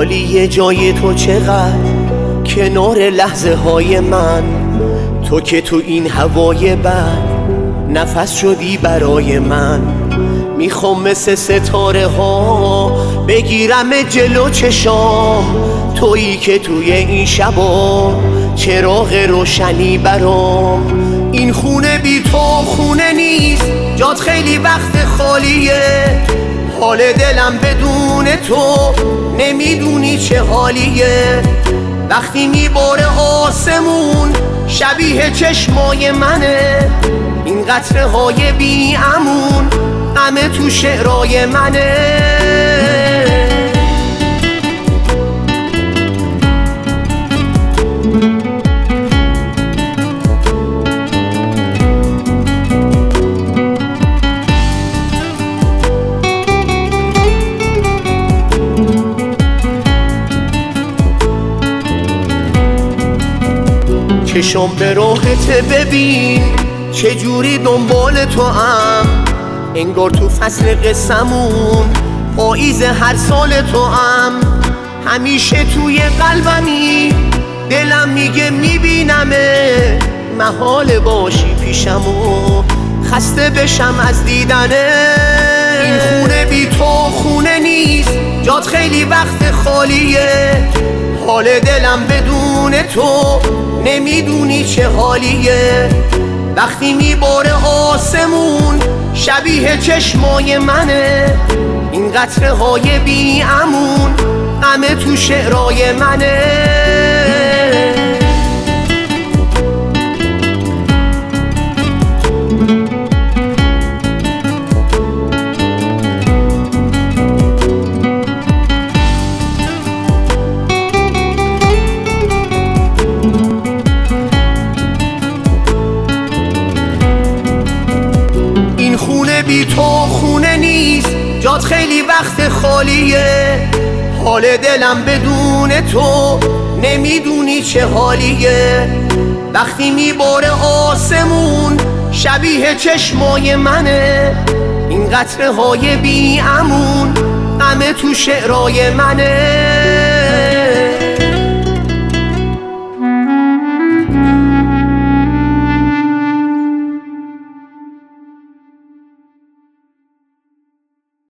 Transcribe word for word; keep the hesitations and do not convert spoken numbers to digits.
خالی جای تو چقدر کنار لحظه های من، تو که تو این هوای بد نفس شدی برای من. میخوام مثل ستاره ها بگیرم جلو چشام، تویی که توی این شبا چراغ روشنی برام. این خونه بی تو خونه نیست، جات خیلی وقت خالیه. حال دلم بدون تو نمیدونی چه حالیه. وقتی میباره آسمون شبیه چشمای منه، این قطره های بی امون غم تو شعرای منه. چشم به راهت ببین چجوری دنبال تو ام، انگار تو فصل قصمون پاییز هر سال تو ام. همیشه توی قلبمی دلم میگه میبینمه، محال باشی پیشم و خسته بشم از دیدنه. این خونه بی تو خونه نیست، جات خیلی وقت خالیه. حال دلم بدون تو نمیدونی چه حالیه. وقتی میباره آسمون شبیه چشمای منه، این قطره های بی امون غم تو شعرای منه. خونه بی تو خونه نیست، جات خیلی وقت خالیه. حال دلم بدون تو نمیدونی چه حالیه. وقتی میباره آسمون شبیه چشمای منه، این قطره های بی امون غم تو شعرای منه.